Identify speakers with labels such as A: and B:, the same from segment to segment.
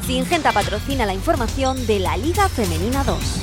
A: Syngenta patrocina la información de la Liga Femenina 2.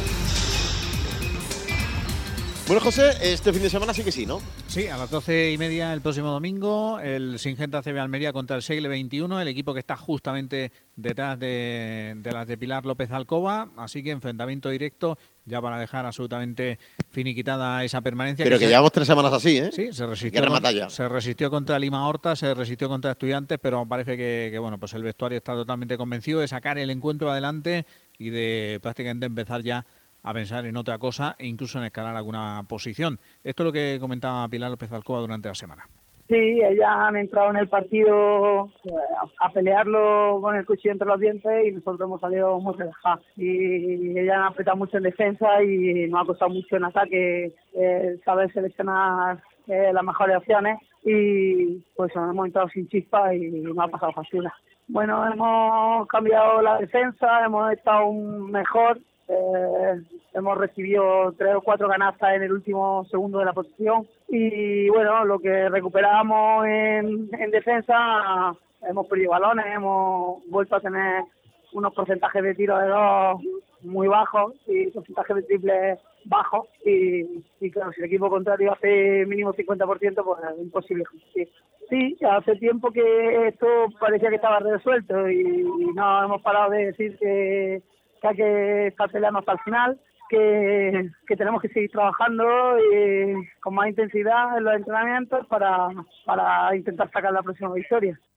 B: Bueno, José, este fin de semana sí que sí, ¿no?
C: Sí, a las 12:30 el próximo domingo, el Syngenta CB Almería contra el Segle 21, el equipo que está justamente detrás de las de Pilar López Alcoba, así que enfrentamiento directo ya para dejar absolutamente finiquitada esa permanencia.
B: Pero que llevamos 3 semanas así, ¿eh?
C: Sí, se resistió contra Lima Horta, se resistió contra Estudiantes, pero parece que bueno, pues el vestuario está totalmente convencido de sacar el encuentro adelante y de prácticamente empezar ya a pensar en otra cosa e incluso en escalar alguna posición. Esto es lo que comentaba Pilar López Alcoba durante la semana.
D: Sí, ellas han entrado en el partido a pelearlo con el cuchillo entre los dientes y nosotros hemos salido muy relajados. Y ellas han apretado mucho en defensa y nos ha costado mucho en ataque saber seleccionar las mejores opciones y pues hemos entrado sin chispa y nos ha pasado factura. Bueno, hemos cambiado la defensa, hemos estado mejor. Hemos recibido 3 o 4 canastas en el último segundo de la posición y bueno, lo que recuperábamos en defensa, hemos perdido balones, hemos vuelto a tener unos porcentajes de tiro de 2 muy bajos y porcentajes de triple bajos y claro, si el equipo contrario hace mínimo 50%, pues es imposible competir. Sí, hace tiempo que esto parecía que estaba resuelto y no hemos parado de decir que hay que estar peleando hasta el final, que tenemos que seguir trabajando con más intensidad en los entrenamientos para intentar sacar la próxima victoria.